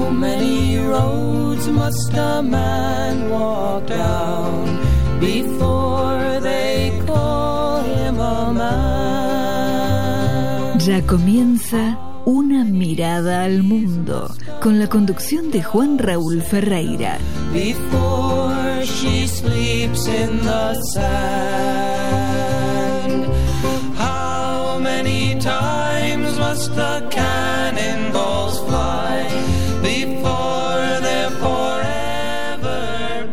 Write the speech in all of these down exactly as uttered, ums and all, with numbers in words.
How many roads must a man walk down before they call him a man? Ya comienza Una mirada al mundo, con la conducción de Juan Raúl Ferreira. Before she sleeps in the sand, how many times must the cannonballs fly before they're forever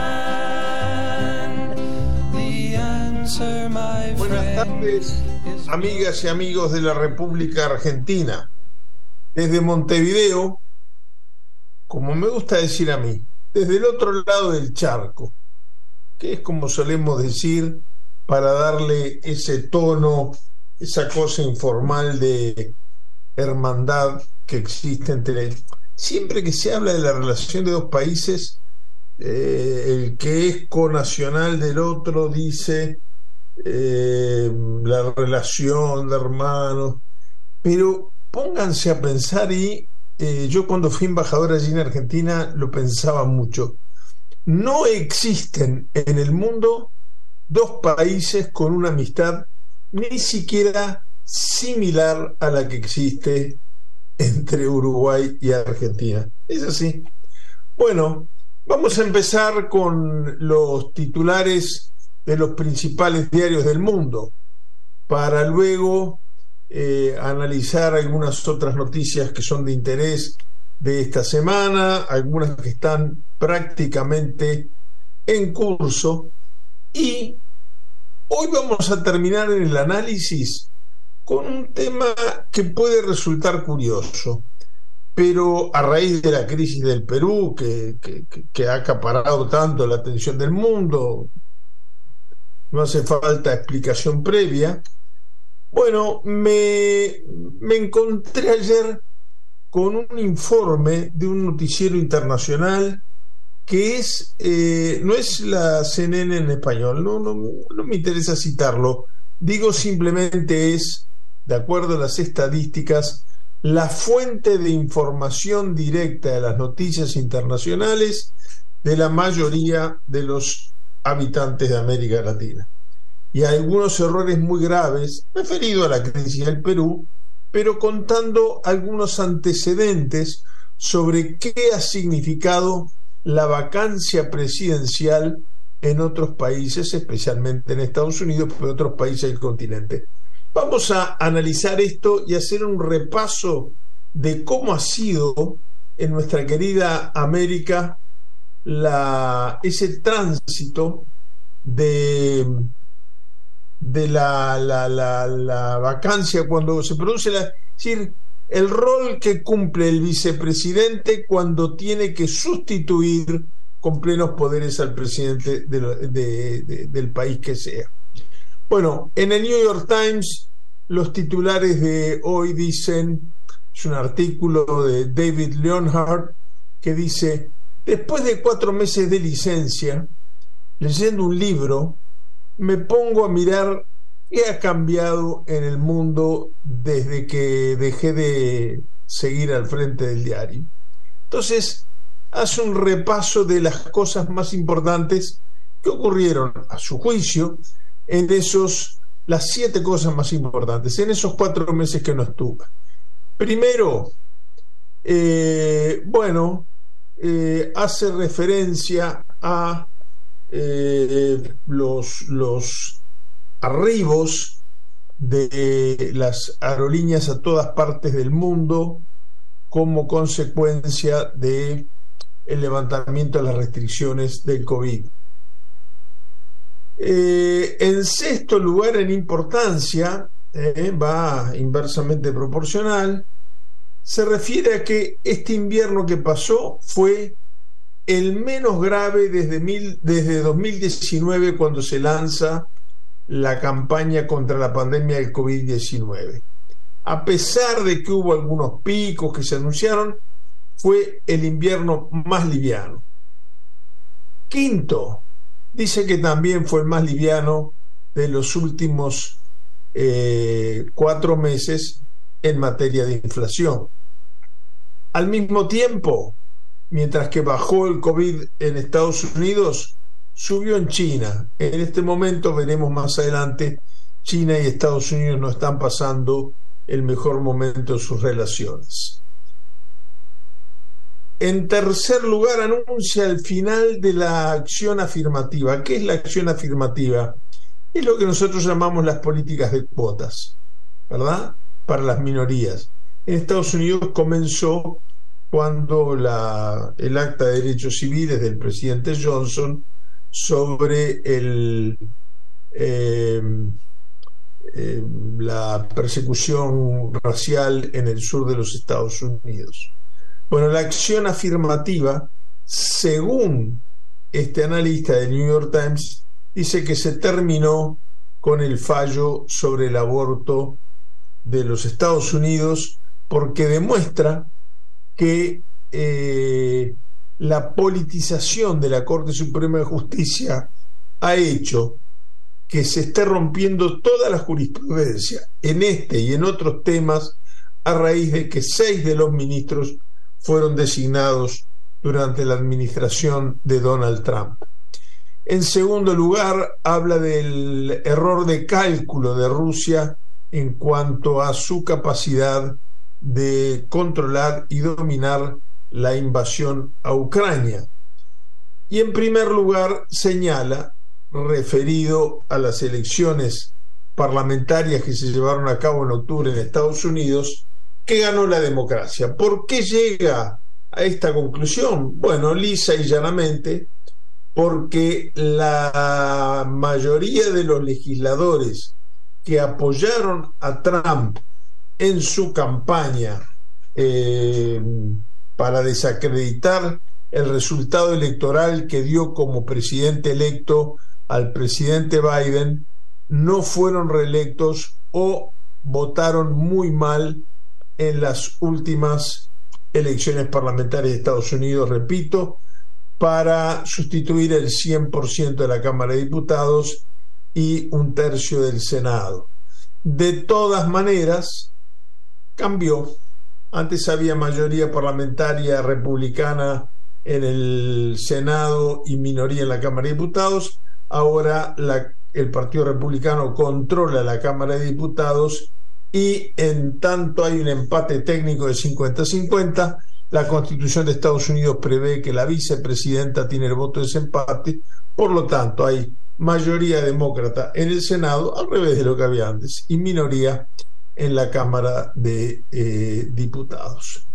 banned? The answer, my friend. Buenas tardes, amigas y amigos de la República Argentina. Desde Montevideo, como me gusta decir a mí, desde el otro lado del charco, que es como solemos decir para darle ese tono, esa cosa informal de hermandad que existe entre... Siempre que se habla de la relación de dos países, eh, el que es conacional del otro dice eh, la relación de hermanos, pero pónganse a pensar, y eh, yo cuando fui embajador allí en Argentina lo pensaba mucho. No existen en el mundo dos países con una amistad ni siquiera similar a la que existe entre Uruguay y Argentina. Es así. Bueno, vamos a empezar con los titulares de los principales diarios del mundo, para luego Eh, analizar algunas otras noticias que son de interés de esta semana, algunas que están prácticamente en curso, y hoy vamos a terminar en el análisis con un tema que puede resultar curioso, pero a raíz de la crisis del Perú, que, que, que ha acaparado tanto la atención del mundo, no hace falta explicación previa. Bueno, me, me encontré ayer con un informe de un noticiero internacional que es, eh, no es la C N N en español, no, no, no me interesa citarlo, digo simplemente es, de acuerdo a las estadísticas, la fuente de información directa de las noticias internacionales de la mayoría de los habitantes de América Latina. Y algunos errores muy graves referidos a la crisis del Perú, pero contando algunos antecedentes sobre qué ha significado la vacancia presidencial en otros países, especialmente en Estados Unidos, pero en otros países del continente. Vamos a analizar esto y hacer un repaso de cómo ha sido en nuestra querida América la, ese tránsito de... de la, la, la, la vacancia cuando se produce la, es decir, el rol que cumple el vicepresidente cuando tiene que sustituir con plenos poderes al presidente de, de, de, del país que sea. Bueno, en el New York Times los titulares de hoy dicen, es un artículo de David Leonhardt que dice: después de cuatro meses de licencia, leyendo un libro, me pongo a mirar qué ha cambiado en el mundo desde que dejé de seguir al frente del diario. Entonces, hace un repaso de las cosas más importantes que ocurrieron, a su juicio, en esos, las siete cosas más importantes, en esos cuatro meses que no estuve. Primero, eh, bueno, eh, hace referencia a Eh, los, los arribos de las aerolíneas a todas partes del mundo como consecuencia de el levantamiento de las restricciones del COVID. Eh, en sexto lugar en importancia, eh, va inversamente proporcional, se refiere a que este invierno que pasó fue el menos grave desde, mil, desde dos mil diecinueve, cuando se lanza la campaña contra la pandemia del COVID diecinueve. A pesar de que hubo algunos picos que se anunciaron, fue el invierno más liviano. Quinto, dice que también fue el más liviano de los últimos eh, cuatro meses en materia de inflación. Al mismo tiempo, mientras que bajó el COVID en Estados Unidos, subió en China. En este momento, veremos más adelante, China y Estados Unidos no están pasando el mejor momento de sus relaciones. En tercer lugar, anuncia el final de la acción afirmativa. ¿Qué es la acción afirmativa? Es lo que nosotros llamamos las políticas de cuotas, ¿verdad? Para las minorías. En Estados Unidos comenzó cuando la, el acta de derechos civiles del presidente Johnson sobre el, eh, eh, la persecución racial en el sur de los Estados Unidos. Bueno, la acción afirmativa, según este analista del New York Times, dice que se terminó con el fallo sobre el aborto de los Estados Unidos porque demuestra que eh, la politización de la Corte Suprema de Justicia ha hecho que se esté rompiendo toda la jurisprudencia en este y en otros temas a raíz de que seis de los ministros fueron designados durante la administración de Donald Trump. En segundo lugar, habla del error de cálculo de Rusia en cuanto a su capacidad de controlar y dominar la invasión a Ucrania. Y en primer lugar señala, referido a las elecciones parlamentarias que se llevaron a cabo en octubre en Estados Unidos, que ganó la democracia. ¿Por qué llega a esta conclusión? Bueno, lisa y llanamente, porque la mayoría de los legisladores que apoyaron a Trump en su campaña eh, para desacreditar el resultado electoral que dio como presidente electo al presidente Biden, no fueron reelectos o votaron muy mal en las últimas elecciones parlamentarias de Estados Unidos, repito, para sustituir el cien por ciento de la Cámara de Diputados y un tercio del Senado. De todas maneras, cambió. Antes había mayoría parlamentaria republicana en el Senado y minoría en la Cámara de Diputados. Ahora la, el Partido Republicano controla la Cámara de Diputados y en tanto hay un empate técnico de cincuenta a cincuenta, la Constitución de Estados Unidos prevé que la vicepresidenta tiene el voto de desempate, por lo tanto hay mayoría demócrata en el Senado, al revés de lo que había antes, y minoría en la Cámara de eh, Diputados.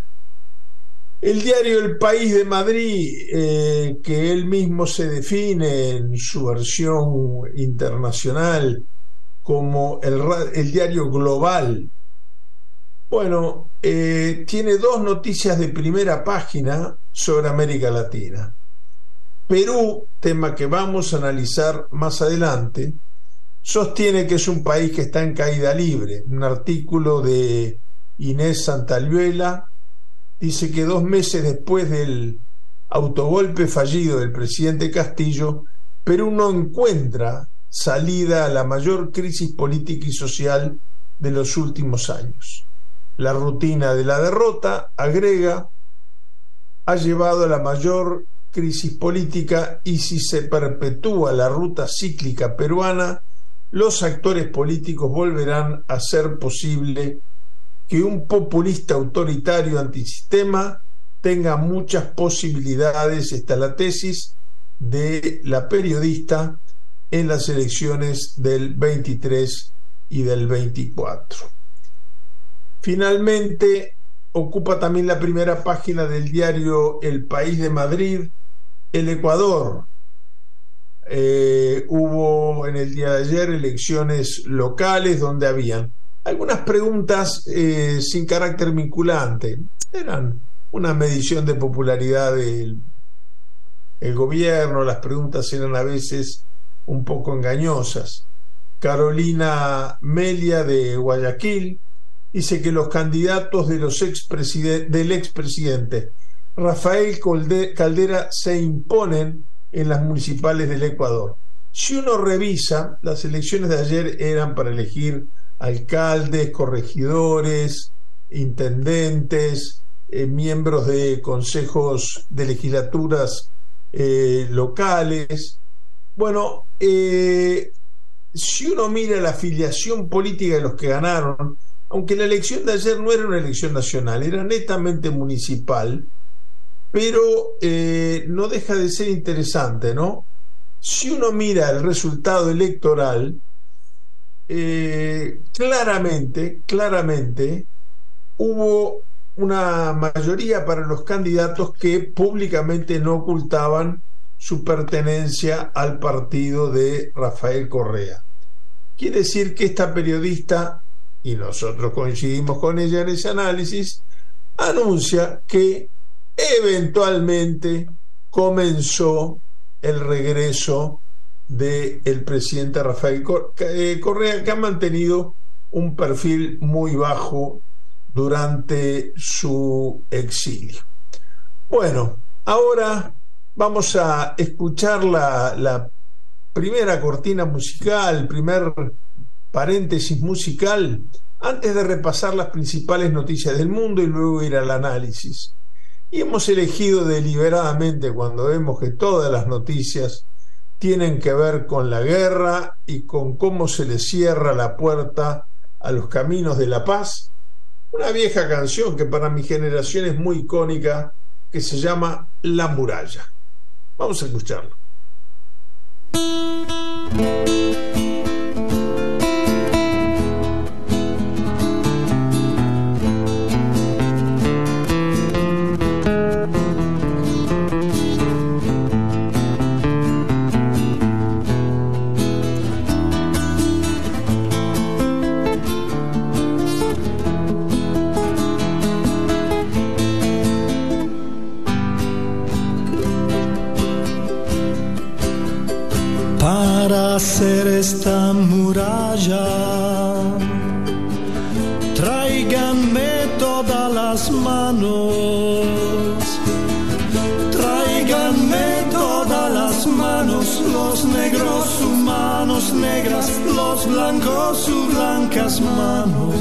El diario El País de Madrid, eh, que él mismo se define en su versión internacional como el, el diario global, bueno, eh, tiene dos noticias de primera página sobre América Latina. Perú, tema que vamos a analizar más adelante, sostiene que es un país que está en caída libre. Un artículo de Inés Santayuela dice que dos meses después del autogolpe fallido del presidente Castillo, Perú no encuentra salida a la mayor crisis política y social de los últimos años. La rutina de la derrota, agrega, ha llevado a la mayor crisis política y si se perpetúa la ruta cíclica peruana, los actores políticos volverán a hacer posible que un populista autoritario antisistema tenga muchas posibilidades, esta es la tesis de la periodista, en las elecciones del veintitrés y del veinticuatro. Finalmente, ocupa también la primera página del diario El País de Madrid, el Ecuador. Eh, hubo en el día de ayer elecciones locales donde habían algunas preguntas eh, sin carácter vinculante. Eran una medición de popularidad del el gobierno, las preguntas eran a veces un poco engañosas. Carolina Melia de Guayaquil dice que los candidatos de los expresidente, del expresidente Rafael Caldera se imponen en las municipales del Ecuador. Si uno revisa, las elecciones de ayer eran para elegir alcaldes, corregidores, intendentes, eh, miembros de consejos de legislaturas eh, locales. Bueno, eh, si uno mira la afiliación política de los que ganaron, aunque la elección de ayer no era una elección nacional, era netamente municipal, pero eh, no deja de ser interesante, ¿no? Si uno mira el resultado electoral, eh, claramente, claramente hubo una mayoría para los candidatos que públicamente no ocultaban su pertenencia al partido de Rafael Correa. Quiere decir que esta periodista, y nosotros coincidimos con ella en ese análisis, anuncia que eventualmente comenzó el regreso del presidente Rafael Correa, que ha mantenido un perfil muy bajo durante su exilio. Bueno, ahora vamos a escuchar la, la primera cortina musical, el primer paréntesis musical, antes de repasar las principales noticias del mundo y luego ir al análisis. Y hemos elegido deliberadamente, cuando vemos que todas las noticias tienen que ver con la guerra y con cómo se le cierra la puerta a los caminos de la paz, una vieja canción que para mi generación es muy icónica, que se llama La Muralla. Vamos a escucharlo. Hacer esta muralla, tráiganme todas las manos, tráiganme todas las manos, los negros sus manos negras, los blancos sus blancas manos.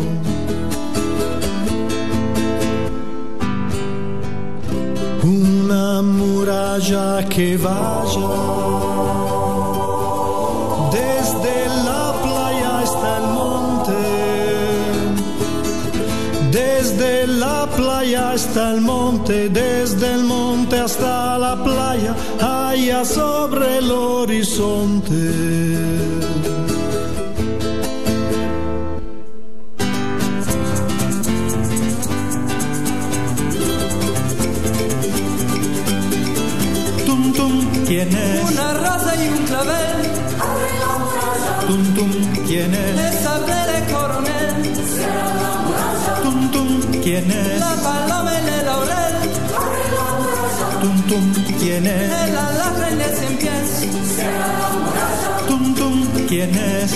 Una muralla que vaya desde la playa hasta el monte, desde la playa hasta el monte, desde el monte hasta la playa, allá sobre el horizonte. Tum tum, ¿quién es? Una rosa y un clavel. Tum tum, ¿quién es? El sable de coronel. Tum tum, ¿quién es? La paloma en el laurel. Tum tum, ¿quién es? El alacrán en el cien pies. Tum tum, ¿quién es?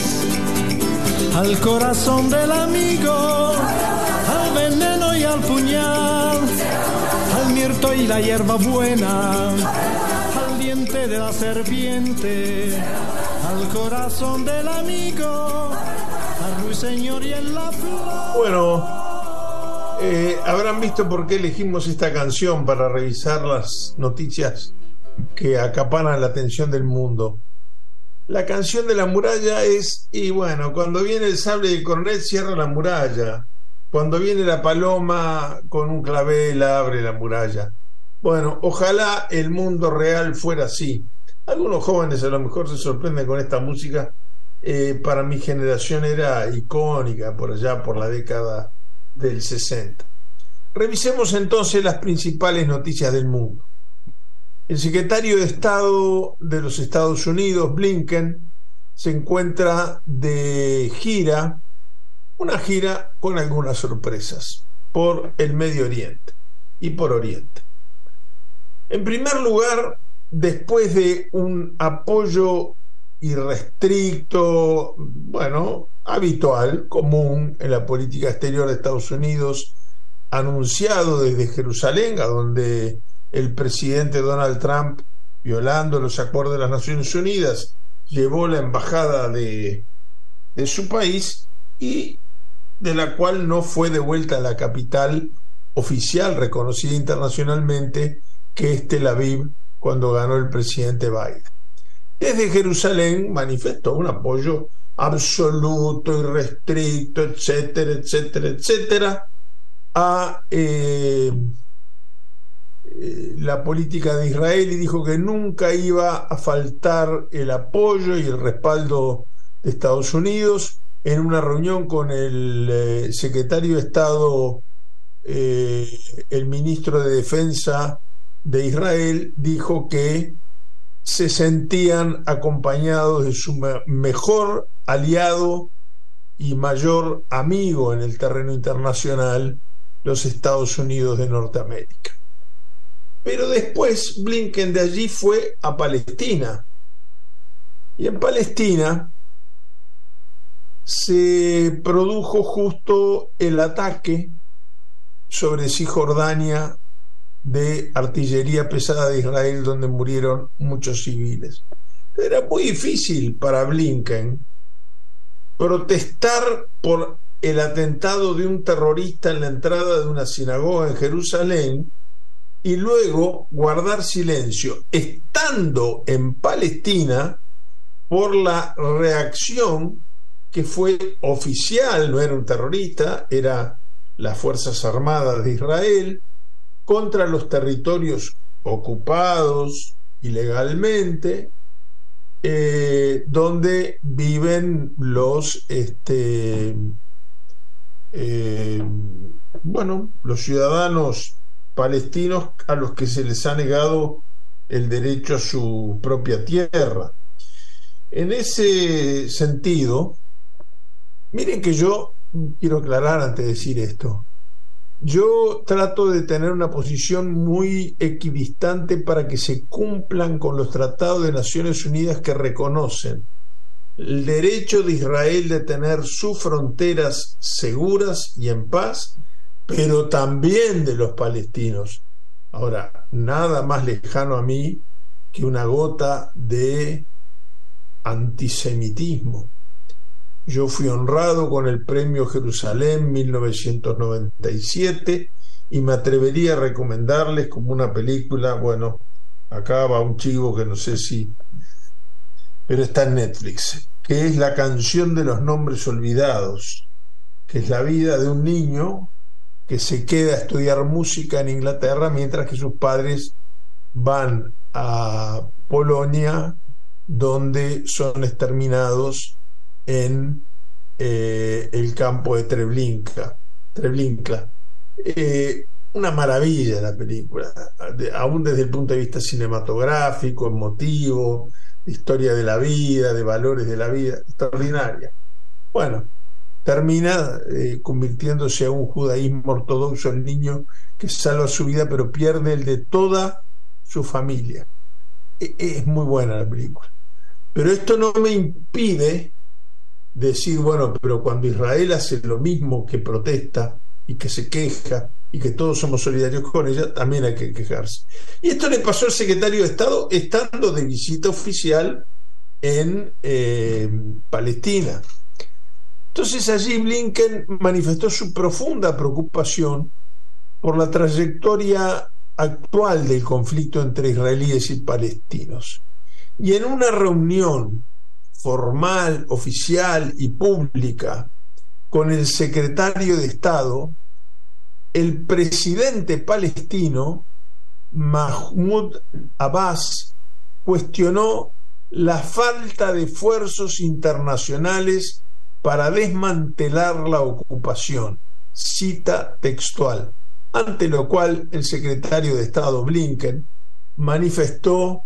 Al corazón del amigo, al veneno y al puñal, al mirto y la hierba buena, al diente de la serpiente, al corazón del amigo, al ruiseñor y en la flor. Bueno, eh, habrán visto por qué elegimos esta canción para revisar las noticias que acaparan la atención del mundo. La canción de la muralla es, y bueno, cuando viene el sable de coronel cierra la muralla, cuando viene la paloma con un clavel abre la muralla. Bueno, ojalá el mundo real fuera así. Algunos jóvenes a lo mejor se sorprenden con esta música. Eh, para mi generación era icónica por allá por la década del sesenta. Revisemos entonces las principales noticias del mundo. El secretario de Estado de los Estados Unidos, Blinken, se encuentra de gira, una gira con algunas sorpresas, por el Medio Oriente y por Oriente. En primer lugar, después de un apoyo irrestricto, bueno, habitual, común en la política exterior de Estados Unidos, anunciado desde Jerusalén, a donde el presidente Donald Trump, violando los acuerdos de las Naciones Unidas, llevó la embajada de, de su país y de la cual no fue devuelta a la capital oficial reconocida internacionalmente, que es Tel Aviv, cuando ganó el presidente Biden. Desde Jerusalén manifestó un apoyo absoluto, irrestricto, etcétera, etcétera, etcétera, a eh, eh, la política de Israel, y dijo que nunca iba a faltar el apoyo y el respaldo de Estados Unidos. En una reunión con el eh, secretario de Estado, eh, el ministro de Defensa de Israel, dijo que se sentían acompañados de su me- mejor aliado y mayor amigo en el terreno internacional, los Estados Unidos de Norteamérica. Pero después Blinken de allí fue a Palestina, y en Palestina se produjo justo el ataque sobre Cisjordania de artillería pesada de Israel, donde murieron muchos civiles. Era muy difícil para Blinken protestar por el atentado de un terrorista en la entrada de una sinagoga en Jerusalén y luego guardar silencio, estando en Palestina, por la reacción que fue oficial. No era un terrorista, era las Fuerzas Armadas de Israel contra los territorios ocupados ilegalmente, eh, donde viven los este, eh, bueno, los ciudadanos palestinos a los que se les ha negado el derecho a su propia tierra. En ese sentido, miren que yo quiero aclarar antes de decir esto. Yo trato de tener una posición muy equidistante para que se cumplan con los tratados de Naciones Unidas que reconocen el derecho de Israel de tener sus fronteras seguras y en paz, pero también de los palestinos. Ahora, nada más lejano a mí que una gota de antisemitismo. Yo fui honrado con el Premio Jerusalén mil novecientos noventa y siete y me atrevería a recomendarles como una película, bueno, acá va un chivo que no sé si, pero está en Netflix, que es La canción de los nombres olvidados, que es la vida de un niño que se queda a estudiar música en Inglaterra mientras que sus padres van a Polonia, donde son exterminados en eh, el campo de Treblinka. Treblinka. Eh, una maravilla la película, de, aún desde el punto de vista cinematográfico, emotivo, de historia de la vida, de valores de la vida, extraordinaria. Bueno, termina eh, convirtiéndose a un judaísmo ortodoxo el niño, que salva su vida pero pierde el de toda su familia. E- es muy buena la película, pero esto no me impide decir, bueno, pero cuando Israel hace lo mismo, que protesta y que se queja y que todos somos solidarios con ella, también hay que quejarse. Y esto le pasó al secretario de Estado estando de visita oficial en eh, Palestina. Entonces allí Blinken manifestó su profunda preocupación por la trayectoria actual del conflicto entre israelíes y palestinos. Y en una reunión formal, oficial y pública con el secretario de Estado, el presidente palestino Mahmoud Abbas cuestionó la falta de esfuerzos internacionales para desmantelar la ocupación, cita textual, ante lo cual el secretario de Estado Blinken manifestó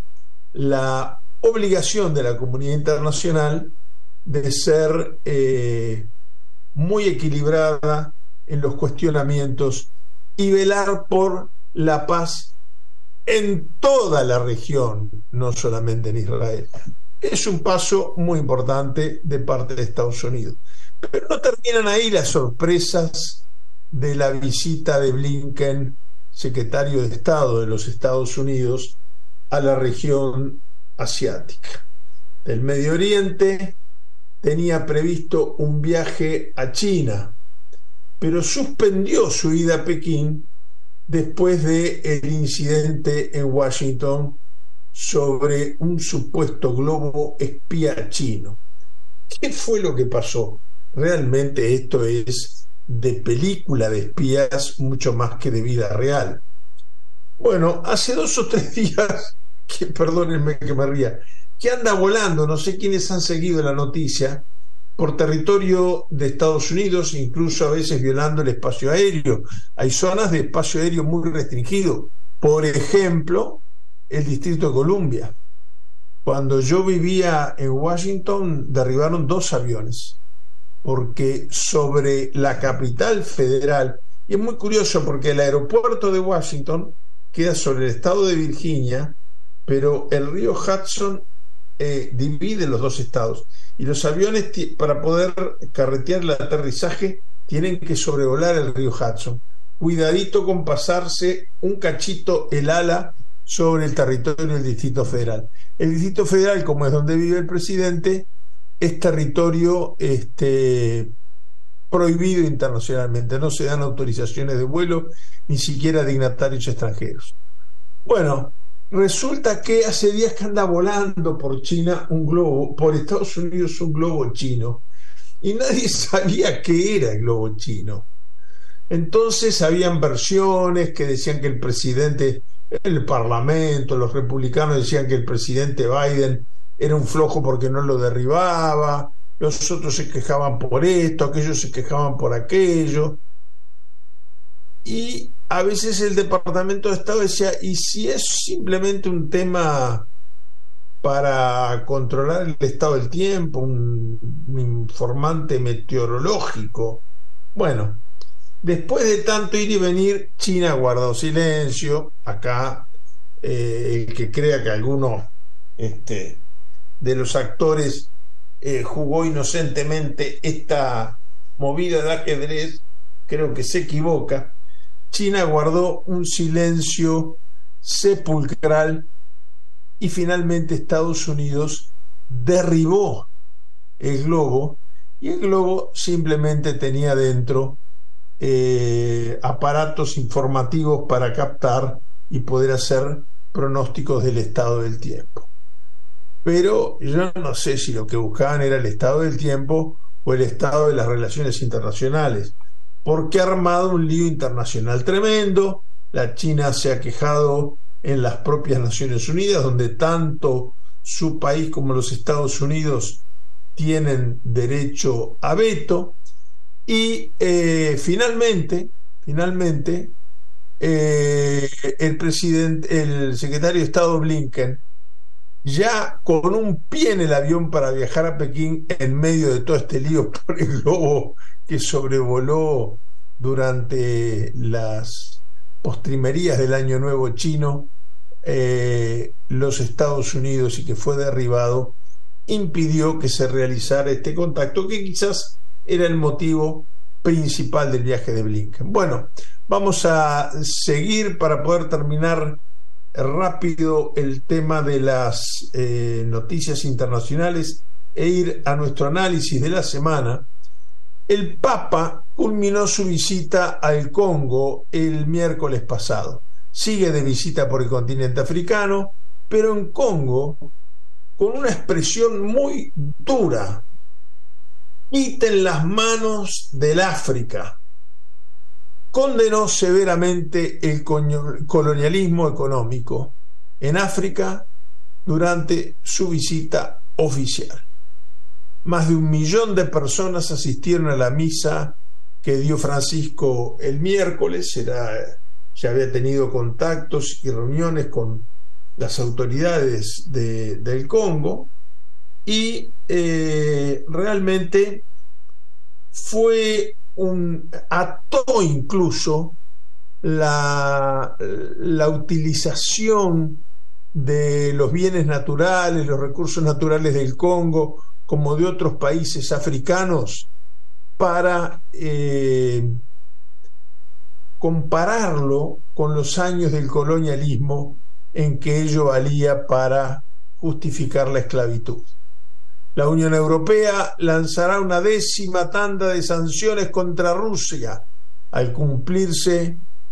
la obligación de la comunidad internacional de ser eh, muy equilibrada en los cuestionamientos y velar por la paz en toda la región, no solamente en Israel. Es un paso muy importante de parte de Estados Unidos. Pero no terminan ahí las sorpresas de la visita de Blinken, secretario de Estado de los Estados Unidos, a la región asiática. Del Medio Oriente tenía previsto un viaje a China, pero suspendió su ida a Pekín después del incidente en Washington sobre un supuesto globo espía chino. ¿Qué fue lo que pasó? Realmente esto es de película de espías mucho más que de vida real. Bueno, hace dos o tres días, que perdónenme que me ría, que anda volando, no sé quiénes han seguido la noticia, por territorio de Estados Unidos, incluso a veces violando el espacio aéreo. Hay zonas de espacio aéreo muy restringido. Por ejemplo, el Distrito de Columbia. Cuando yo vivía en Washington, derribaron dos aviones, porque sobre la capital federal, y es muy curioso porque el aeropuerto de Washington queda sobre el estado de Virginia, pero el río Hudson eh, divide los dos estados, y los aviones, para poder carretear el aterrizaje, tienen que sobrevolar el río Hudson. Cuidadito con pasarse un cachito el ala sobre el territorio del Distrito Federal. El Distrito Federal, como es donde vive el presidente, es territorio este, prohibido internacionalmente. No se dan autorizaciones de vuelo, ni siquiera a dignatarios extranjeros. Bueno, resulta que hace días que anda volando por China un globo, por Estados Unidos un globo chino, y nadie sabía qué era el globo chino. Entonces habían versiones que decían que el presidente, el parlamento, los republicanos decían que el presidente Biden era un flojo porque no lo derribaba, los otros se quejaban por esto, aquellos se quejaban por aquello, y a veces el Departamento de Estado decía, ¿y si es simplemente un tema para controlar el estado del tiempo, un, un informante meteorológico? Bueno, después de tanto ir y venir, China guardó silencio. Acá eh, el que crea que alguno este, de los actores eh, jugó inocentemente esta movida de ajedrez, creo que se equivoca. China guardó un silencio sepulcral y finalmente Estados Unidos derribó el globo, y el globo simplemente tenía dentro Eh, aparatos informativos para captar y poder hacer pronósticos del estado del tiempo. Pero yo no sé si lo que buscaban era el estado del tiempo o el estado de las relaciones internacionales, porque ha armado un lío internacional tremendo. La China se ha quejado en las propias Naciones Unidas, donde tanto su país como los Estados Unidos tienen derecho a veto. Y eh, finalmente, finalmente eh, el presidente, el secretario de Estado Blinken, ya con un pie en el avión para viajar a Pekín en medio de todo este lío por el globo que sobrevoló durante las postrimerías del Año Nuevo chino eh, los Estados Unidos, y que fue derribado, impidió que se realizara este contacto, que quizás era el motivo principal del viaje de Blinken. Bueno, vamos a seguir para poder terminar rápido el tema de las eh, noticias internacionales e ir a nuestro análisis de la semana. El Papa culminó su visita al Congo el miércoles pasado. Sigue de visita por el continente africano, pero en Congo con una expresión muy dura: quiten las manos del África. Condenó severamente el colonialismo económico en África durante su visita oficial. Más de un millón de personas asistieron a la misa que dio Francisco el miércoles. Era, ya había tenido contactos y reuniones con las autoridades de, del Congo, y eh, realmente fue un ató incluso la, la utilización de los bienes naturales, los recursos naturales del Congo, como de otros países africanos, para eh, compararlo con los años del colonialismo, en que ello valía para justificar la esclavitud. La Unión Europea lanzará una décima tanda de sanciones contra Rusia al cumplirse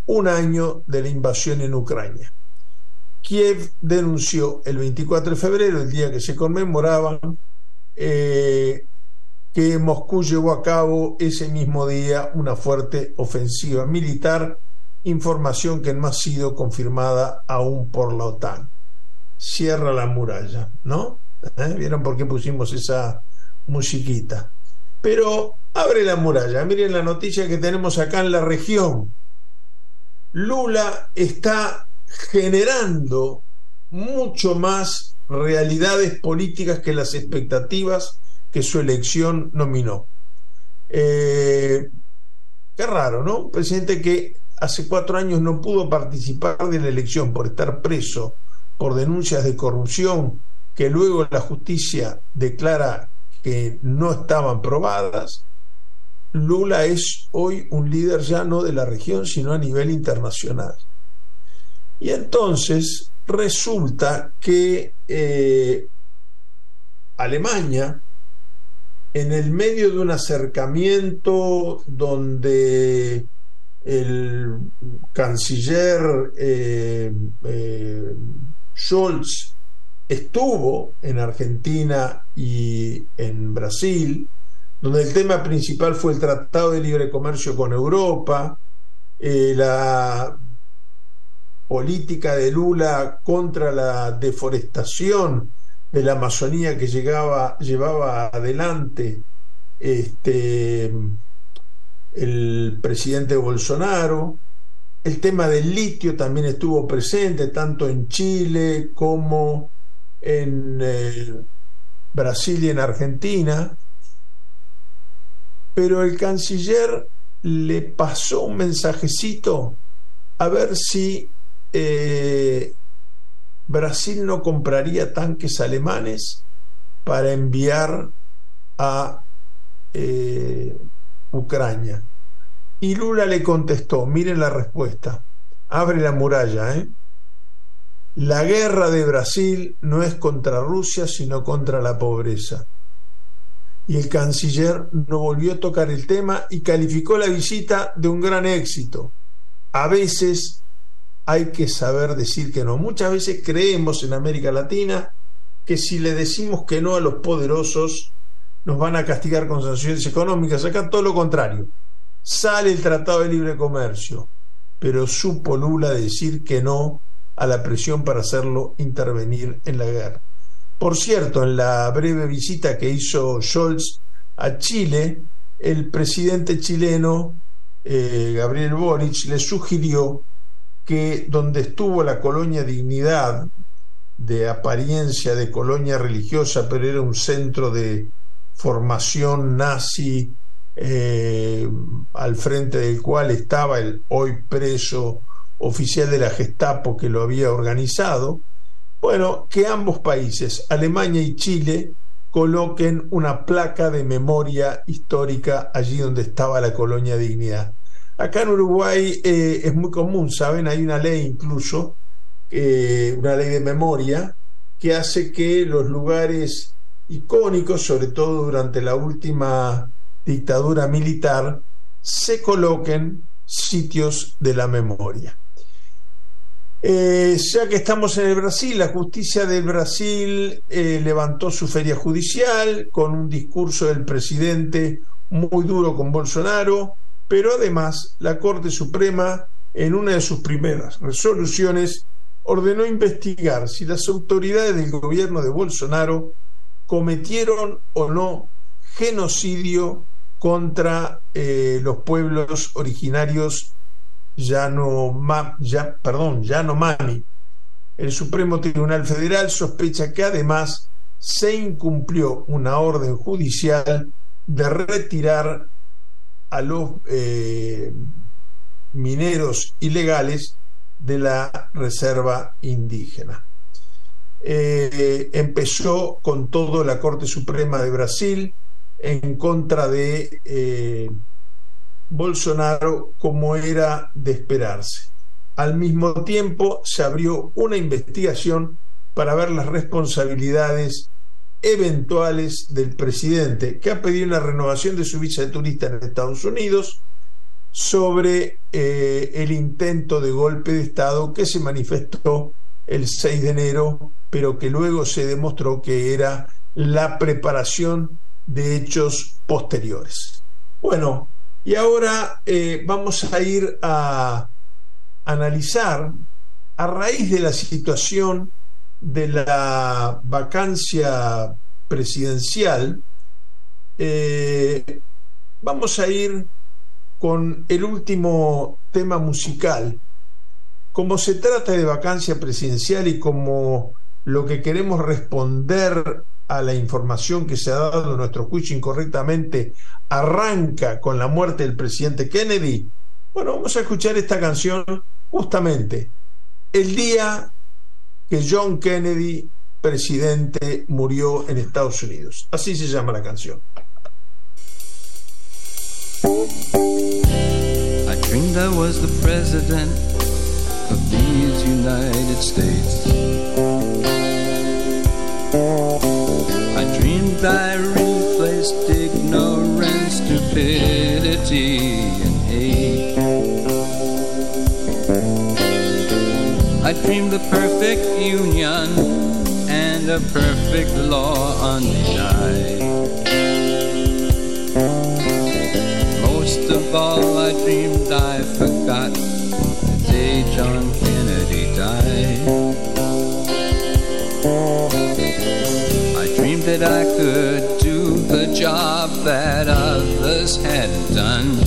un año de la invasión en Ucrania. Kiev denunció el veinticuatro de febrero, el día que se conmemoraban, eh, que Moscú llevó a cabo ese mismo día una fuerte ofensiva militar, información que no ha sido confirmada aún por la OTAN. Cierra la muralla, ¿no? ¿Eh? ¿Vieron por qué pusimos esa musiquita? Pero abre la muralla. Miren la noticia que tenemos acá en la región. Lula está generando mucho más realidades políticas que las expectativas que su elección nominó. Eh, qué raro, ¿no? Un presidente que hace cuatro años no pudo participar de la elección por estar preso por denuncias de corrupción que luego la justicia declara que no estaban probadas. Lula es hoy un líder ya no de la región, sino a nivel internacional. Y entonces resulta que eh, Alemania, en el medio de un acercamiento donde el canciller eh, eh, Scholz estuvo en Argentina y en Brasil, donde el tema principal fue el Tratado de Libre Comercio con Europa, eh, la política de Lula contra la deforestación de la Amazonía que llegaba, llevaba adelante este, el presidente Bolsonaro. El tema del litio también estuvo presente tanto en Chile como en eh, Brasil y en Argentina, pero el canciller le pasó un mensajecito a ver si eh, Brasil no compraría tanques alemanes para enviar a eh, Ucrania. Y Lula le contestó, miren la respuesta, abre la muralla, ¿eh? La guerra de Brasil no es contra Rusia, sino contra la pobreza. Y el canciller no volvió a tocar el tema y calificó la visita de un gran éxito. A veces hay que saber decir que no. Muchas veces creemos en América Latina que si le decimos que no a los poderosos nos van a castigar con sanciones económicas. Acá todo lo contrario. Sale el Tratado de Libre Comercio, pero supo Lula decir que no a la presión para hacerlo intervenir en la guerra. Por cierto, en la breve visita que hizo Scholz a Chile, el presidente chileno eh, Gabriel Boric le sugirió que donde estuvo la colonia Dignidad, de apariencia de colonia religiosa, pero era un centro de formación nazi, eh, al frente del cual estaba el hoy preso oficial de la Gestapo que lo había organizado, bueno, que ambos países, Alemania y Chile, coloquen una placa de memoria histórica allí donde estaba la colonia Dignidad. Acá en Uruguay eh, es muy común, ¿saben? Hay una ley incluso, eh, una ley de memoria, que hace que los lugares icónicos, sobre todo durante la última dictadura militar, se coloquen sitios de la memoria. Eh, ya que estamos en el Brasil, la justicia del Brasil eh, levantó su feria judicial con un discurso del presidente muy duro con Bolsonaro, pero además la Corte Suprema, en una de sus primeras resoluciones, ordenó investigar si las autoridades del gobierno de Bolsonaro cometieron o no genocidio contra eh, los pueblos originarios Yano, ya, perdón, Yanomami. El Supremo Tribunal Federal sospecha que además se incumplió una orden judicial de retirar a los eh, mineros ilegales de la reserva indígena. Eh, empezó con todo la Corte Suprema de Brasil en contra de eh, Bolsonaro, como era de esperarse. Al mismo tiempo se abrió una investigación para ver las responsabilidades eventuales del presidente, que ha pedido una renovación de su visa de turista en Estados Unidos, sobre eh, el intento de golpe de Estado que se manifestó el seis de enero, pero que luego se demostró que era la preparación de hechos posteriores. Bueno, y ahora eh, vamos a ir a analizar, a raíz de la situación de la vacancia presidencial, eh, vamos a ir con el último tema musical. Como se trata de vacancia presidencial y como lo que queremos responder a la información que se ha dado en nuestro juicio incorrectamente arranca con la muerte del presidente Kennedy, bueno, vamos a escuchar esta canción justamente el día que John Kennedy, presidente, murió en Estados Unidos. Así se llama la canción. I dreamed I was the president of these United States. I dreamed I replaced ignorance, stupidity, and hate. I dreamed the perfect union and a perfect law undenied. Most of all, I dreamed I forgot the day John Kennedy died. I dreamed that I could do the job that others hadn't done.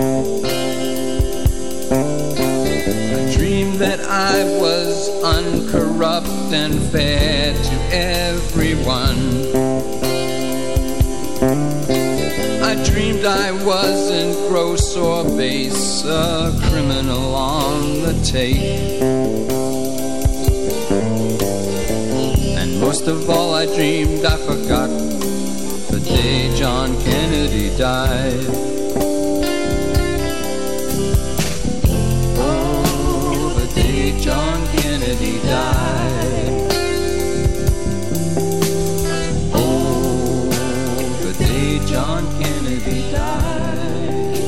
I dreamed that I was uncorrupt and fair to everyone. I dreamed I wasn't gross or base, a criminal on the take. And most of all, I dreamed I forgot the day John Kennedy died. Oh, the day John Kennedy died. Oh, the day John Kennedy died.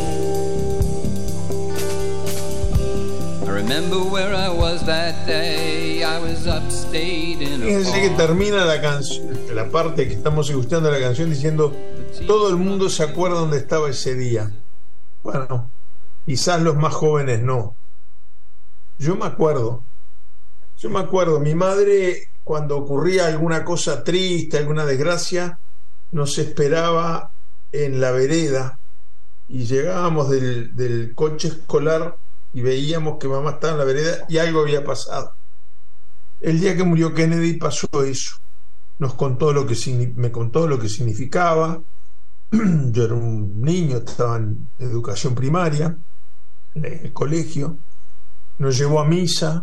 I remember where I was that day. I was upstate in a Fíjense que termina la canción, la parte que estamos escuchando de la canción diciendo todo el mundo se acuerda dónde estaba ese día. Bueno, quizás los más jóvenes no. Yo me acuerdo. Yo me acuerdo, mi madre cuando ocurría alguna cosa triste, alguna desgracia, nos esperaba en la vereda y llegábamos del, del coche escolar y veíamos que mamá estaba en la vereda y algo había pasado. El día que murió Kennedy pasó eso. Nos contó lo que me contó lo que significaba. Yo era un niño, estaba en educación primaria, en el colegio. Nos llevó a misa.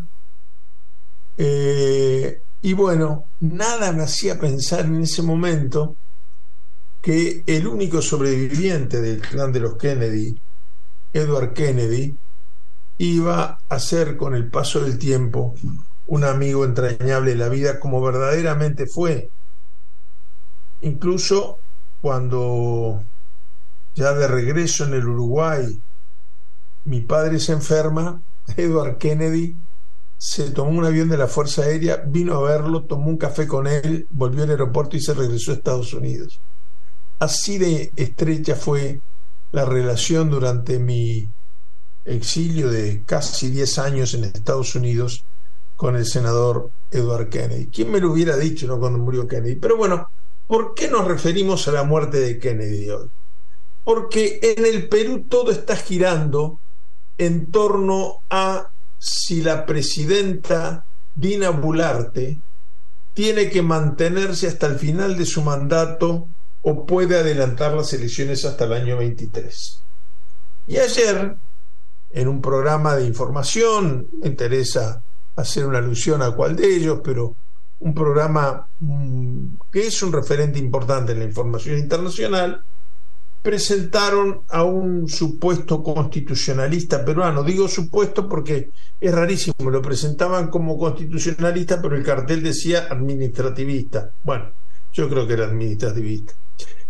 Eh, y bueno, nada me hacía pensar en ese momento que el único sobreviviente del clan de los Kennedy, Edward Kennedy, iba a ser con el paso del tiempo un amigo entrañable de la vida, como verdaderamente fue. Incluso cuando ya de regreso en el Uruguay mi padre se enferma, Edward Kennedy se tomó un avión de la Fuerza Aérea, vino a verlo, tomó un café con él, volvió al aeropuerto y se regresó a Estados Unidos. Así de estrecha fue la relación durante mi exilio de casi diez años en Estados Unidos con el senador Edward Kennedy. ¿Quién me lo hubiera dicho, no, cuando murió Kennedy? Pero bueno, ¿por qué nos referimos a la muerte de Kennedy hoy? Porque en el Perú todo está girando en torno a si la presidenta Dina Boluarte tiene que mantenerse hasta el final de su mandato o puede adelantar las elecciones hasta el año veintitrés. Y ayer, en un programa de información, me interesa hacer una alusión a cuál de ellos, pero un programa mmm, que es un referente importante en la información internacional, presentaron a un supuesto constitucionalista peruano. Digo supuesto porque es rarísimo, lo presentaban como constitucionalista, pero el cartel decía administrativista. Bueno, yo creo que era administrativista.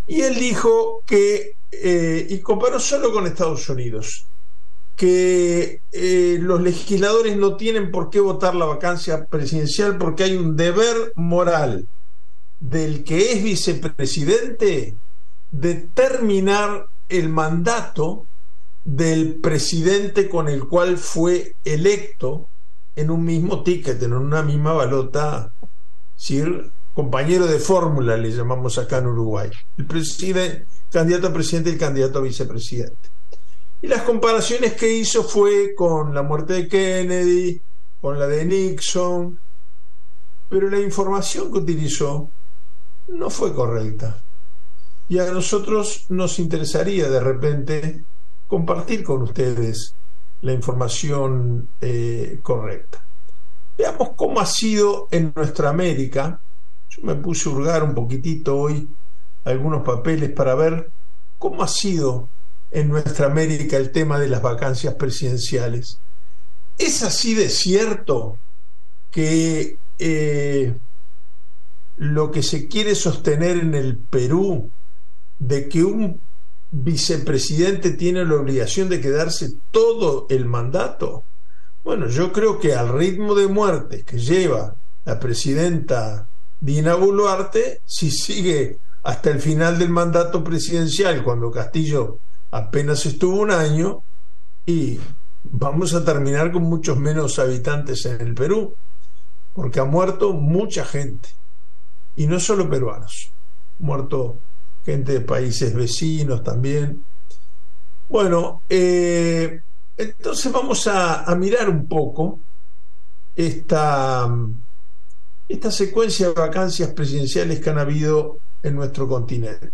Y él dijo que, eh, y comparó solo con Estados Unidos, que eh, los legisladores no tienen por qué votar la vacancia presidencial porque hay un deber moral del que es vicepresidente de terminar el mandato del presidente con el cual fue electo en un mismo ticket, en una misma balota, decir, compañero de fórmula le llamamos acá en Uruguay, el presidente, candidato a presidente y el candidato a vicepresidente. Y las comparaciones que hizo fue con la muerte de Kennedy, con la de Nixon, pero la información que utilizó no fue correcta. Y a nosotros nos interesaría de repente compartir con ustedes la información eh, correcta. Veamos cómo ha sido en nuestra América. Yo me puse a hurgar un poquitito hoy algunos papeles para ver cómo ha sido en nuestra América el tema de las vacancias presidenciales. ¿Es así de cierto que eh, lo que se quiere sostener en el Perú de que un vicepresidente tiene la obligación de quedarse todo el mandato? Bueno, yo creo que al ritmo de muerte que lleva la presidenta Dina Boluarte, si sigue hasta el final del mandato presidencial, cuando Castillo apenas estuvo un año, y vamos a terminar con muchos menos habitantes en el Perú, porque ha muerto mucha gente, y no solo peruanos, ha muerto gente de países vecinos también. Bueno, eh, entonces vamos a, a mirar un poco esta, esta secuencia de vacancias presidenciales que han habido en nuestro continente.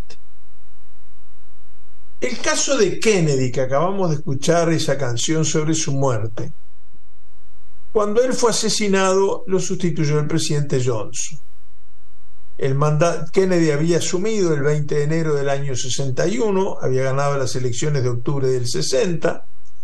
El caso de Kennedy, que acabamos de escuchar esa canción sobre su muerte, cuando él fue asesinado lo sustituyó el presidente Johnson. El mandato, Kennedy había asumido el veinte de enero del año sesenta y uno, había ganado las elecciones de octubre del sesenta,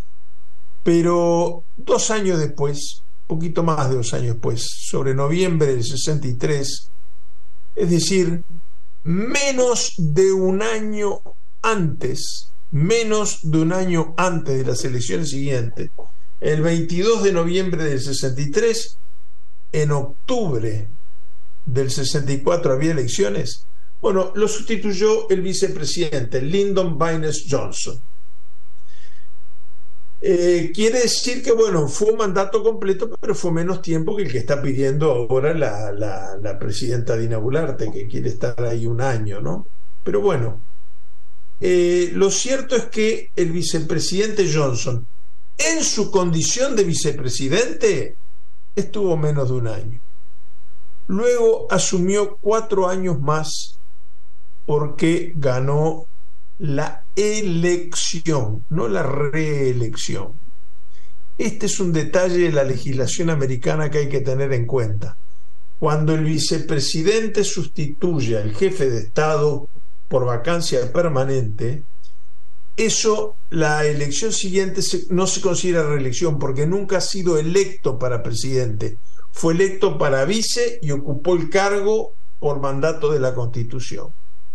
pero dos años después, poquito más de dos años después, sobre noviembre del sesenta y tres, es decir, menos de un año antes, menos de un año antes de las elecciones siguientes, el veintidós de noviembre del sesenta y tres, en octubre del sesenta y cuatro había elecciones. Bueno, lo sustituyó el vicepresidente Lyndon Baines Johnson. Eh, quiere decir que, bueno, fue un mandato completo, pero fue menos tiempo que el que está pidiendo ahora la, la, la presidenta Dina Boluarte, que quiere estar ahí un año, ¿no? Pero bueno, eh, lo cierto es que el vicepresidente Johnson, en su condición de vicepresidente, estuvo menos de un año. Luego asumió cuatro años más porque ganó la elección, no la reelección. Este es un detalle de la legislación americana que hay que tener en cuenta. Cuando el vicepresidente sustituye al jefe de Estado por vacancia permanente, eso, la elección siguiente no se considera reelección porque nunca ha sido electo para presidente. Fue electo para vice y ocupó el cargo por mandato de la Constitución.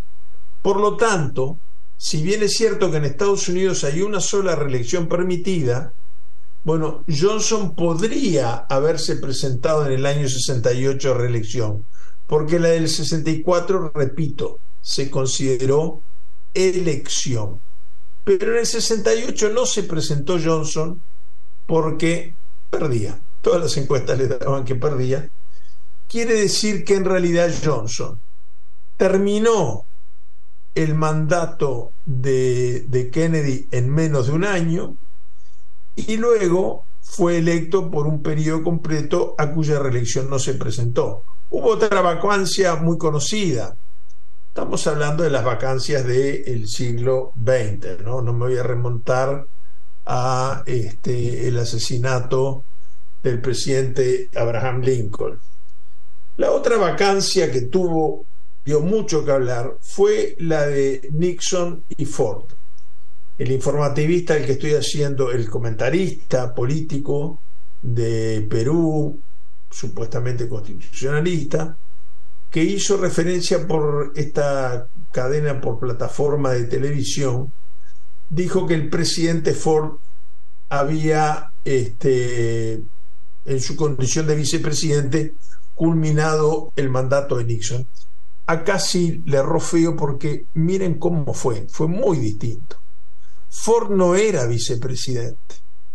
Por lo tanto, si bien es cierto que en Estados Unidos hay una sola reelección permitida, bueno, Johnson podría haberse presentado en el año sesenta y ocho a reelección, porque la del sesenta y cuatro, repito, se consideró elección. Pero en el sesenta y ocho no se presentó Johnson porque perdía. Todas las encuestas le daban que perdía. Quiere decir que en realidad Johnson terminó el mandato de, de Kennedy en menos de un año y luego fue electo por un periodo completo a cuya reelección no se presentó. Hubo otra vacancia muy conocida. Estamos hablando de las vacancias del siglo veinte, ¿no? No me voy a remontar a este, el asesinato del presidente Abraham Lincoln. La otra vacancia que tuvo, dio mucho que hablar, fue la de Nixon y Ford. El informativista al que estoy haciendo, el comentarista político de Perú, supuestamente constitucionalista, que hizo referencia por esta cadena, por plataforma de televisión, dijo que el presidente Ford había, este, en su condición de vicepresidente, culminado el mandato de Nixon. Acá sí le erró feo, porque miren cómo fue, fue muy distinto. Ford no era vicepresidente.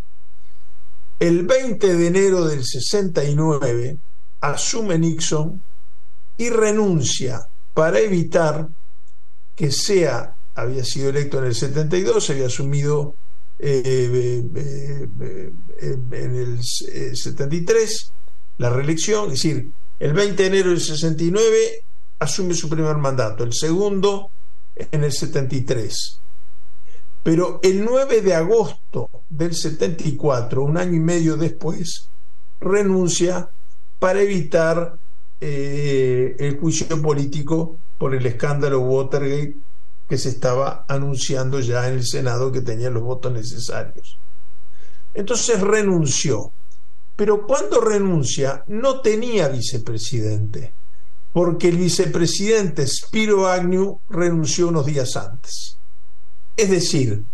El veinte de enero del sesenta y nueve asume Nixon y renuncia para evitar que sea, había sido electo en el setenta y dos, había asumido eh, eh, eh, eh, en el eh, setenta y tres la reelección, es decir, el veinte de enero del sesenta y nueve asume su primer mandato, el segundo en el setenta y tres. Pero el nueve de agosto del setenta y cuatro, un año y medio después, renuncia para evitar eh, el juicio político por el escándalo Watergate, que se estaba anunciando ya en el Senado, que tenía los votos necesarios. Entonces renunció. Pero cuando renuncia no tenía vicepresidente, porque el vicepresidente Spiro Agnew renunció unos días antes. Es decir,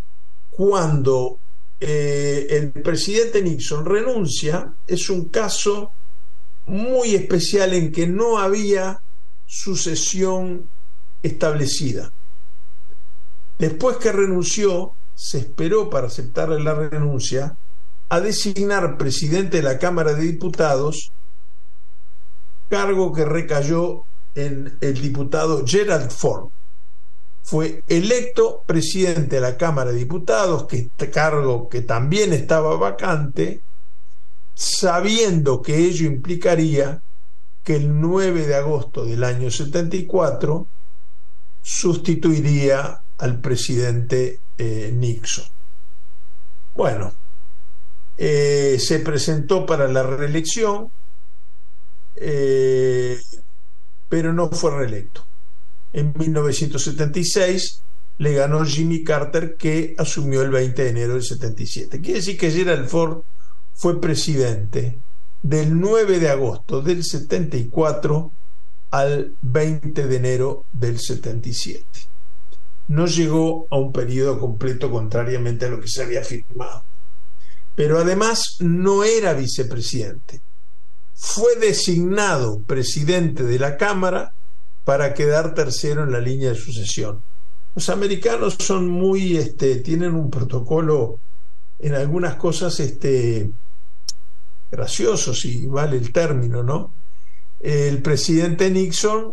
cuando eh, el presidente Nixon renuncia, es un caso muy especial en que no había sucesión establecida. Después que renunció, se esperó para aceptarle la renuncia a designar presidente de la Cámara de Diputados, cargo que recayó en el diputado Gerald Ford. Fue electo presidente de la Cámara de Diputados, que este cargo que también estaba vacante, sabiendo que ello implicaría que el nueve de agosto del año setenta y cuatro sustituiría al presidente eh, Nixon. Bueno, eh, se presentó para la reelección, eh, pero no fue reelecto. En mil novecientos setenta y seis le ganó Jimmy Carter, que asumió el veinte de enero del setenta y siete. Quiere decir que Gerald Ford fue presidente del nueve de agosto del setenta y cuatro al veinte de enero del setenta y siete. No llegó a un periodo completo, contrariamente a lo que se había firmado. Pero además no era vicepresidente. Fue designado presidente de la Cámara para quedar tercero en la línea de sucesión. Los americanos son muy, este, tienen un protocolo en algunas cosas este, gracioso, si vale el término, ¿no? El presidente Nixon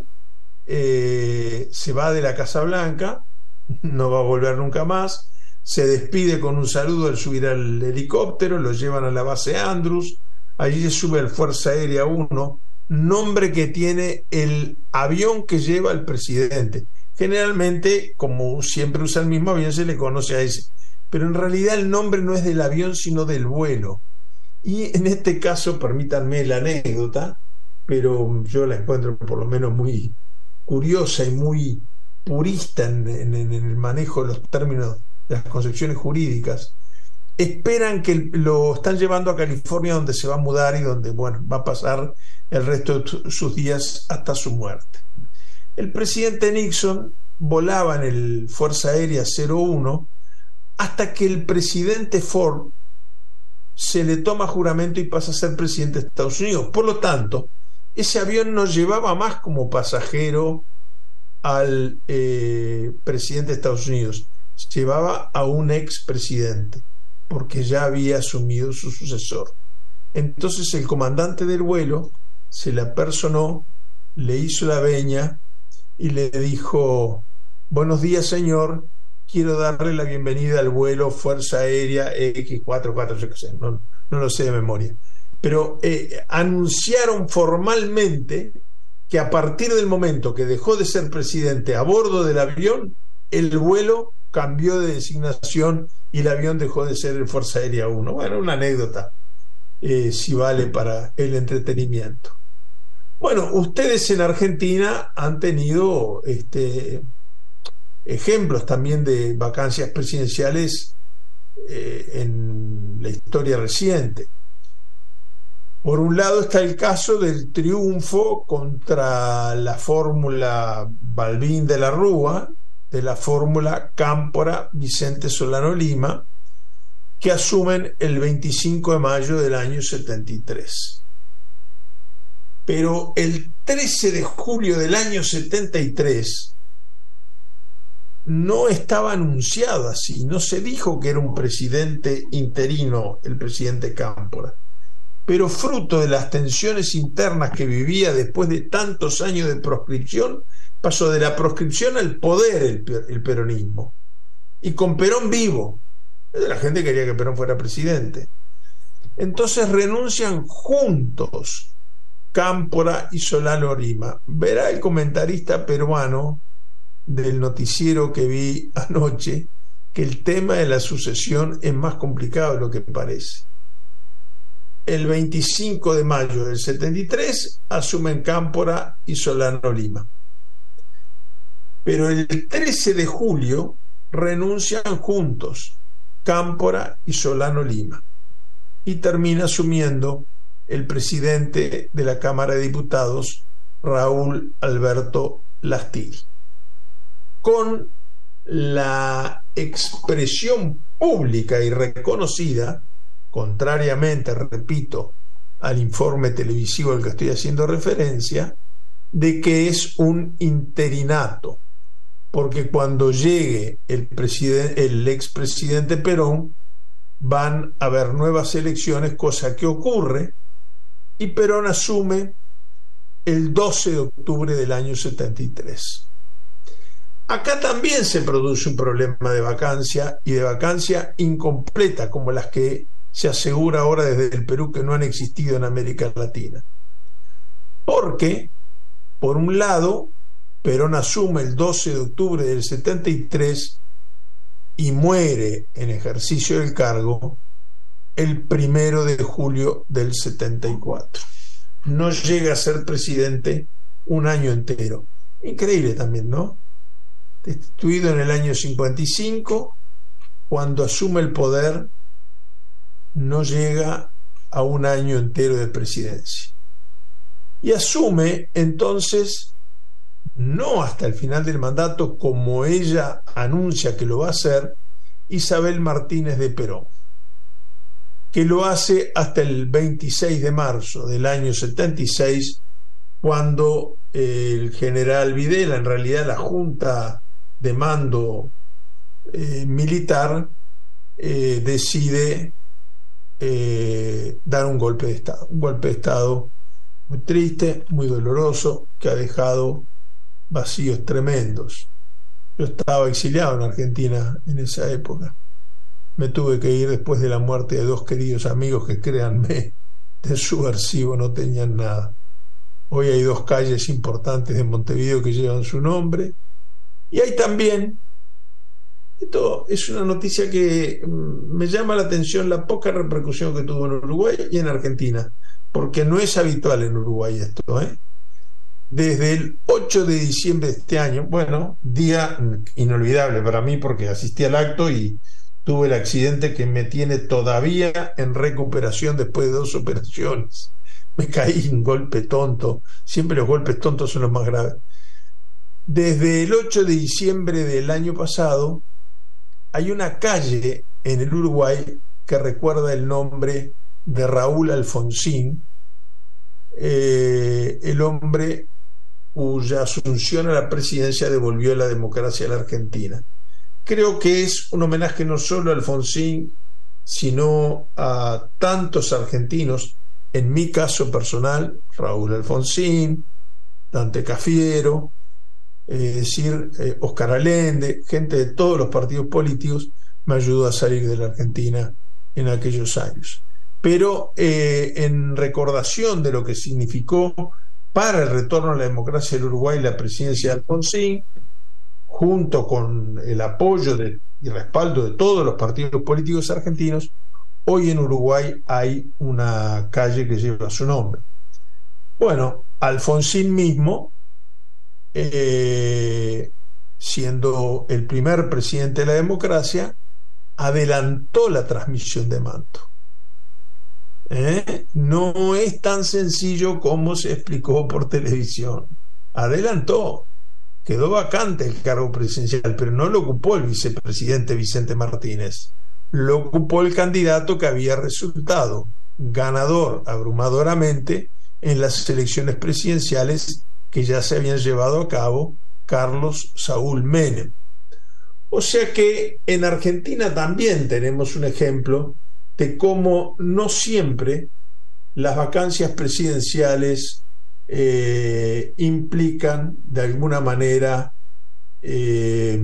eh, se va de la Casa Blanca, no va a volver nunca más, se despide con un saludo al subir al helicóptero, lo llevan a la base Andrews, allí se sube al Fuerza Aérea uno, nombre que tiene el avión que lleva el presidente. Generalmente, como siempre usa el mismo avión, se le conoce a ese, pero en realidad el nombre no es del avión, sino del vuelo. Y en este caso, permítanme la anécdota, pero yo la encuentro por lo menos muy curiosa y muy purista en, en, en el manejo de los términos de las concepciones jurídicas. Esperan que lo están llevando a California, donde se va a mudar y donde, bueno, va a pasar el resto de sus días hasta su muerte. El presidente Nixon volaba en el Fuerza Aérea cero uno hasta que el presidente Ford se le toma juramento y pasa a ser presidente de Estados Unidos. Por lo tanto, ese avión no llevaba más como pasajero al eh, presidente de Estados Unidos, llevaba a un expresidente, porque ya había asumido su sucesor. Entonces el comandante del vuelo se le apersonó, le hizo la veña y le dijo: buenos días, señor, quiero darle la bienvenida al vuelo Fuerza Aérea equis cuarenta y cuatro, yo qué sé, no, no lo sé de memoria, pero eh, anunciaron formalmente que a partir del momento que dejó de ser presidente a bordo del avión, el vuelo cambió de designación y el avión dejó de ser el Fuerza Aérea uno. Bueno, una anécdota, eh, si vale para el entretenimiento. Bueno, ustedes en Argentina han tenido este, ejemplos también de vacancias presidenciales eh, en la historia reciente. Por un lado está el caso del triunfo contra la fórmula Balbín de la Rúa, de la fórmula Cámpora Vicente Solano Lima, que asumen el veinticinco de mayo del año setenta y tres. Pero el trece de julio del año setenta y tres no estaba anunciado así, no se dijo que era un presidente interino el presidente Cámpora, pero fruto de las tensiones internas que vivía después de tantos años de proscripción, pasó de la proscripción al poder el, el peronismo, y con Perón vivo. La gente quería que Perón fuera presidente. Entonces renuncian juntos Cámpora y Solano Lima. Verá el comentarista peruano del noticiero que vi anoche que el tema de la sucesión es más complicado de lo que parece. El veinticinco de mayo del setenta y tres asumen Cámpora y Solano Lima. Pero el trece de julio renuncian juntos Cámpora y Solano Lima, y termina asumiendo el presidente de la Cámara de Diputados, Raúl Alberto Lastiri, con la expresión pública y reconocida, contrariamente, repito, al informe televisivo al que estoy haciendo referencia, de que es un interinato, porque cuando llegue el, presidente, el expresidente Perón, van a haber nuevas elecciones, cosa que ocurre, y Perón asume el doce de octubre del año setenta y tres. Acá también se produce un problema de vacancia, y de vacancia incompleta, como las que se asegura ahora desde el Perú que no han existido en América Latina. Porque, por un lado, Perón asume el doce de octubre del setenta y tres y muere en ejercicio del cargo el primero de julio del setenta y cuatro. No llega a ser presidente un año entero. Increíble también, ¿no? Destituido en el año cincuenta y cinco, cuando asume el poder, no llega a un año entero de presidencia. Y asume entonces, no hasta el final del mandato, como ella anuncia que lo va a hacer, Isabel Martínez de Perón, que lo hace hasta el veintiséis de marzo del año setenta y seis, cuando el general Videla, en realidad la Junta de Mando eh, militar, eh, decide eh, dar un golpe de Estado, un golpe de Estado muy triste, muy doloroso, que ha dejado vacíos tremendos. Yo estaba exiliado en Argentina en esa época. Me tuve que ir después de la muerte de dos queridos amigos que, créanme, de subversivo no tenían nada. Hoy hay dos calles importantes de Montevideo que llevan su nombre, y hay también, esto es una noticia que me llama la atención, la poca repercusión que tuvo en Uruguay y en Argentina, porque no es habitual en Uruguay esto, ¿eh? Desde el ocho de diciembre de este año, bueno, día inolvidable para mí porque asistí al acto y tuve el accidente que me tiene todavía en recuperación después de dos operaciones. Me caí, un golpe tonto. Siempre los golpes tontos son los más graves. Desde el ocho de diciembre del año pasado hay una calle en el Uruguay que recuerda el nombre de Raúl Alfonsín, eh, el hombre cuya asunción a la presidencia devolvió la democracia a la Argentina. Creo que es un homenaje no solo a Alfonsín, sino a tantos argentinos, en mi caso personal, Raúl Alfonsín, Dante Cafiero, es decir, eh, Oscar Allende, gente de todos los partidos políticos, me ayudó a salir de la Argentina en aquellos años. Pero eh, en recordación de lo que significó para el retorno a la democracia del Uruguay la presidencia de Alfonsín, junto con el apoyo de, y respaldo de todos los partidos políticos argentinos, hoy en Uruguay hay una calle que lleva su nombre. Bueno, Alfonsín mismo, eh, siendo el primer presidente de la democracia, adelantó la transmisión de mando. ¿eh? No es tan sencillo como se explicó por televisión. Adelantó, quedó vacante el cargo presidencial, pero no lo ocupó el vicepresidente Vicente Martínez, lo ocupó el candidato que había resultado ganador abrumadoramente en las elecciones presidenciales que ya se habían llevado a cabo, Carlos Saúl Menem. O sea que en Argentina también tenemos un ejemplo de cómo no siempre las vacancias presidenciales eh, implican de alguna manera eh,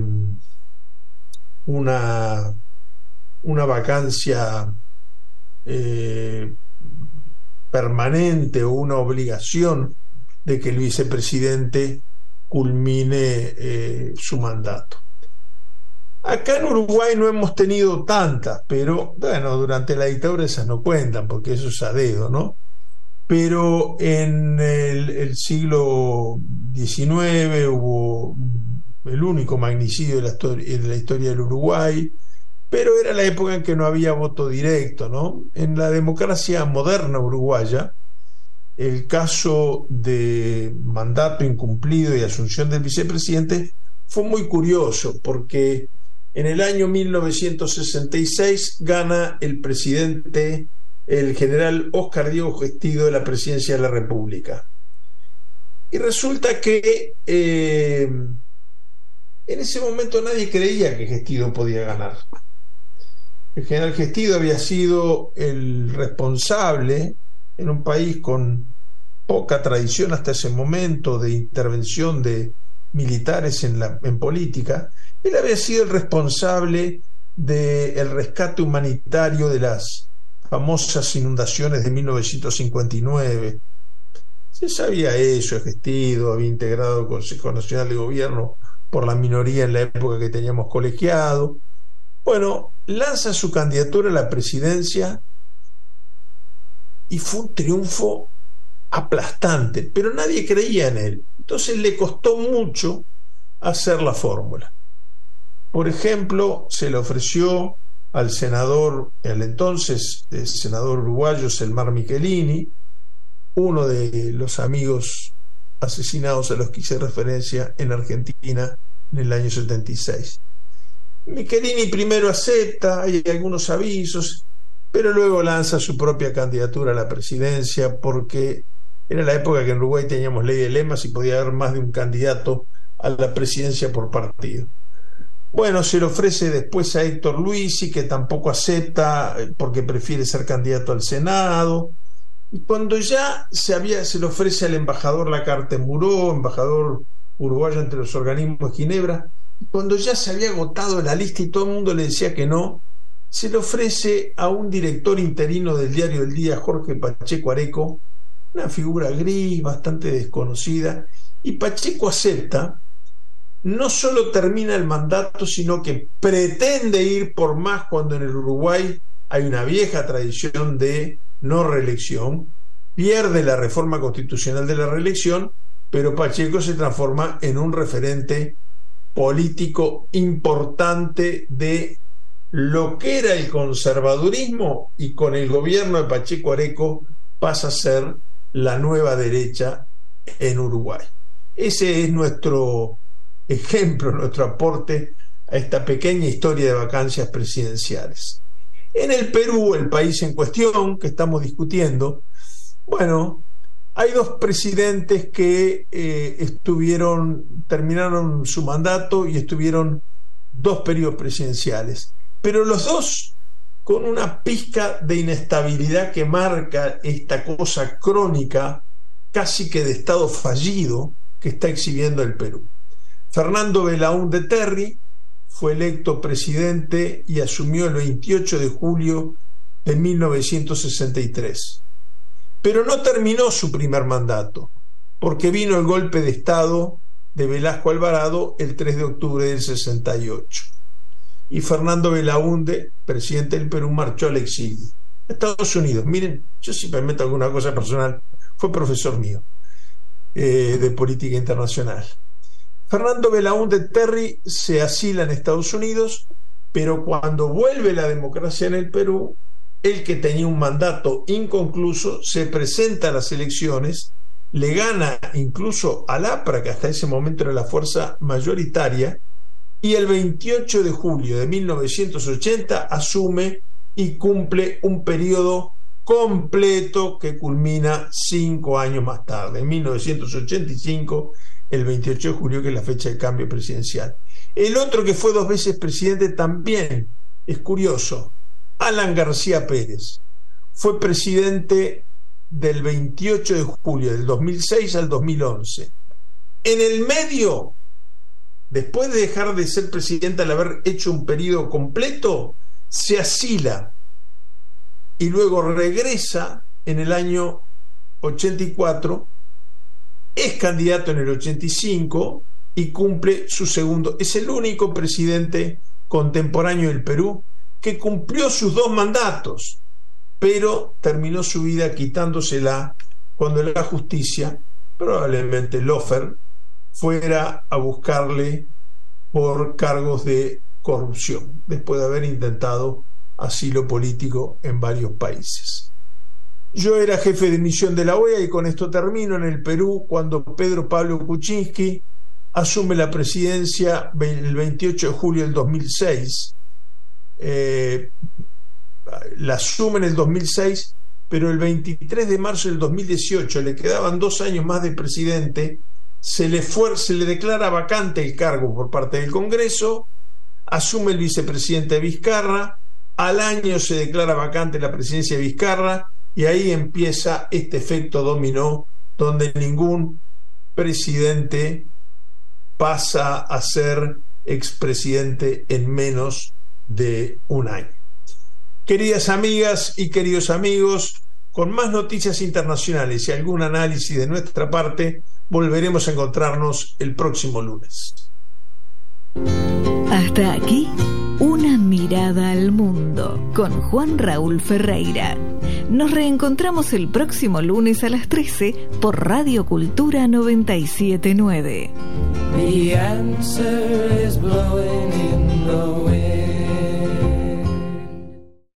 una, una vacancia eh, permanente o una obligación de que el vicepresidente culmine eh, su mandato. Acá en Uruguay no hemos tenido tantas, pero bueno, durante la dictadura esas no cuentan porque eso es a dedo, ¿no? Pero en el, el siglo diecinueve hubo el único magnicidio de la, de la historia del Uruguay, pero era la época en que no había voto directo, ¿no? En la democracia moderna uruguaya, el caso de mandato incumplido y asunción del vicepresidente fue muy curioso, porque en el año mil novecientos sesenta y seis gana el presidente, el general Óscar Diego Gestido, la presidencia de la República. Y resulta que eh, en ese momento nadie creía que Gestido podía ganar. El general Gestido había sido el responsable en un país con poca tradición hasta ese momento de intervención de militares en, la, en política. Él había sido el responsable del rescate humanitario de las famosas inundaciones de mil novecientos cincuenta y nueve. Se sabía eso, Gestido había integrado el Consejo Nacional de Gobierno por la minoría en la época que teníamos colegiado. Bueno, lanza su candidatura a la presidencia y fue un triunfo aplastante, pero nadie creía en él. Entonces le costó mucho hacer la fórmula. Por ejemplo, se le ofreció al senador, al entonces el senador uruguayo Selmar Michelini, uno de los amigos asesinados a los que hice referencia en Argentina en el año setenta y seis. Michelini primero acepta, hay algunos avisos, pero luego lanza su propia candidatura a la presidencia, porque era la época que en Uruguay teníamos ley de lemas y podía haber más de un candidato a la presidencia por partido. Bueno, se le ofrece después a Héctor Luisi, que tampoco acepta porque prefiere ser candidato al Senado. Y cuando ya se, había, se le ofrece al embajador Lacarte Muró, embajador uruguayo entre los organismos de Ginebra, cuando ya se había agotado la lista y todo el mundo le decía que no, se le ofrece a un director interino del diario El Día, Jorge Pacheco Areco, una figura gris, bastante desconocida, y Pacheco acepta. No solo termina el mandato, sino que pretende ir por más cuando en el Uruguay hay una vieja tradición de no reelección. Pierde la reforma constitucional de la reelección, pero Pacheco se transforma en un referente político importante de lo que era el conservadurismo, y con el gobierno de Pacheco Areco pasa a ser la nueva derecha en Uruguay. Ese es nuestro ejemplo, nuestro aporte a esta pequeña historia de vacancias presidenciales. En el Perú, el país en cuestión que estamos discutiendo, bueno, hay dos presidentes que eh, estuvieron, terminaron su mandato y estuvieron dos periodos presidenciales, pero los dos con una pizca de inestabilidad que marca esta cosa crónica, casi que de estado fallido, que está exhibiendo el Perú. Fernando Belaúnde Terry fue electo presidente y asumió el veintiocho de julio de mil novecientos sesenta y tres. Pero no terminó su primer mandato, porque vino el golpe de Estado de Velasco Alvarado el tres de octubre del sesenta y ocho. Y Fernando Belaúnde, presidente del Perú, marchó al exilio. Estados Unidos, miren, yo siempre meto alguna cosa personal, fue profesor mío eh, de política internacional. Fernando Belaúnde Terry se asila en Estados Unidos, pero cuando vuelve la democracia en el Perú, el que tenía un mandato inconcluso, se presenta a las elecciones, le gana incluso al A P R A, que hasta ese momento era la fuerza mayoritaria, y el veintiocho de julio de mil novecientos ochenta asume y cumple un periodo completo que culmina cinco años más tarde, en mil novecientos ochenta y cinco, el veintiocho de julio, que es la fecha de cambio presidencial. El otro que fue dos veces presidente también es curioso, Alan García Pérez. Fue presidente del veintiocho de julio del dos mil seis al dos mil once. En el medio, después de dejar de ser presidente al haber hecho un periodo completo, se asila y luego regresa en el año ochenta y cuatro, es candidato en el ochenta y cinco y cumple su segundo. Es el único presidente contemporáneo del Perú que cumplió sus dos mandatos, pero terminó su vida quitándosela cuando la justicia, probablemente Lofer, fuera a buscarle por cargos de corrupción, después de haber intentado asilo político en varios países. Yo era jefe de misión de la O E A y con esto termino. En el Perú, cuando Pedro Pablo Kuczynski asume la presidencia el veintiocho de julio del dos mil seis, eh, la asume en el dos mil seis, pero el veintitrés de marzo del dos mil dieciocho, le quedaban dos años más de presidente, se le, fue, se le declara vacante el cargo por parte del Congreso, asume el vicepresidente Vizcarra, al año se declara vacante la presidencia de Vizcarra, y ahí empieza este efecto dominó, donde ningún presidente pasa a ser expresidente en menos de un año. Queridas amigas y queridos amigos, con más noticias internacionales y algún análisis de nuestra parte, volveremos a encontrarnos el próximo lunes. Hasta aquí, una mirada al mundo con Juan Raúl Ferreira. Nos reencontramos el próximo lunes a las trece por Radio Cultura noventa y siete punto nueve. The answer is blowing in the wind.